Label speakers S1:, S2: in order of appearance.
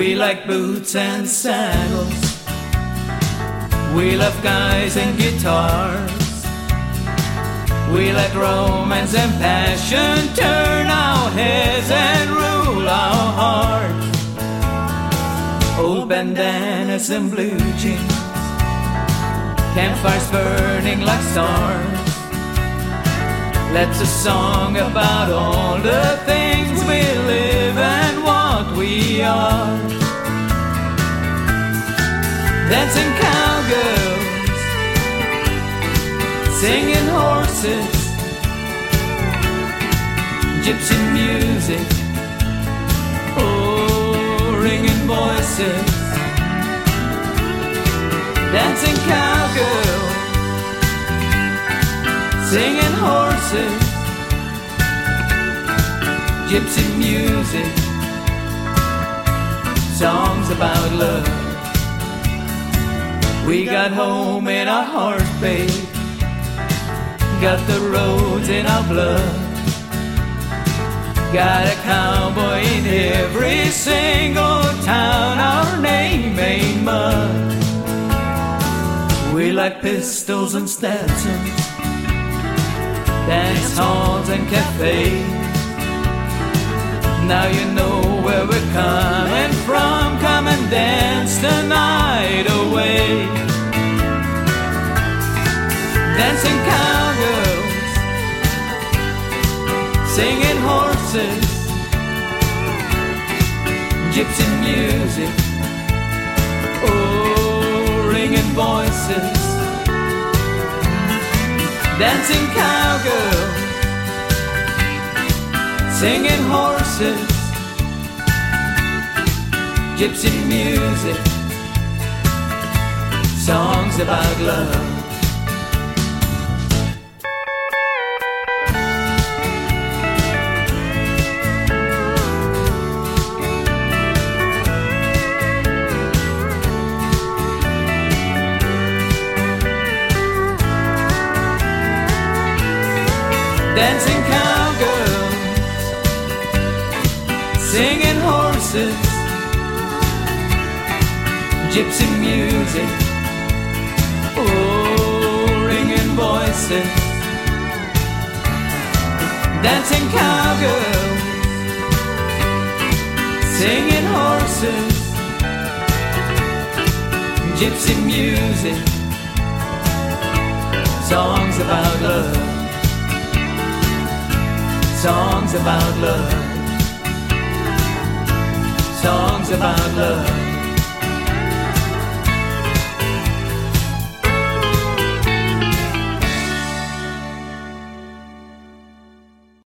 S1: We like boots and sandals. We love guys and guitars. We like romance and passion. Turn our heads and rule our hearts. Old bandanas and blue jeans. Campfires burning like stars. Let's a song about all the things we live and what we are. Dancing cowgirls, singing horses, gypsy music, oh, ringing voices. Dancing cowgirls, singing horses, gypsy music, songs about love. We got home in our heart, babe. Got the roads in our blood. Got a cowboy in every single town. Our name ain't mud. We like pistols and Stetsons, dance halls and cafes. Now you know where we're coming from. Come and dance the night away. Dancing cowgirls, singing horses, gypsy music, oh, ringing voices. Dancing cowgirls, singing horses, gypsy music, songs about love. Dancing cowgirls, singing horses, gypsy music, oh, ringing voices. Dancing cowgirls, singing horses, gypsy music, songs about love. Songs about love. Songs about love.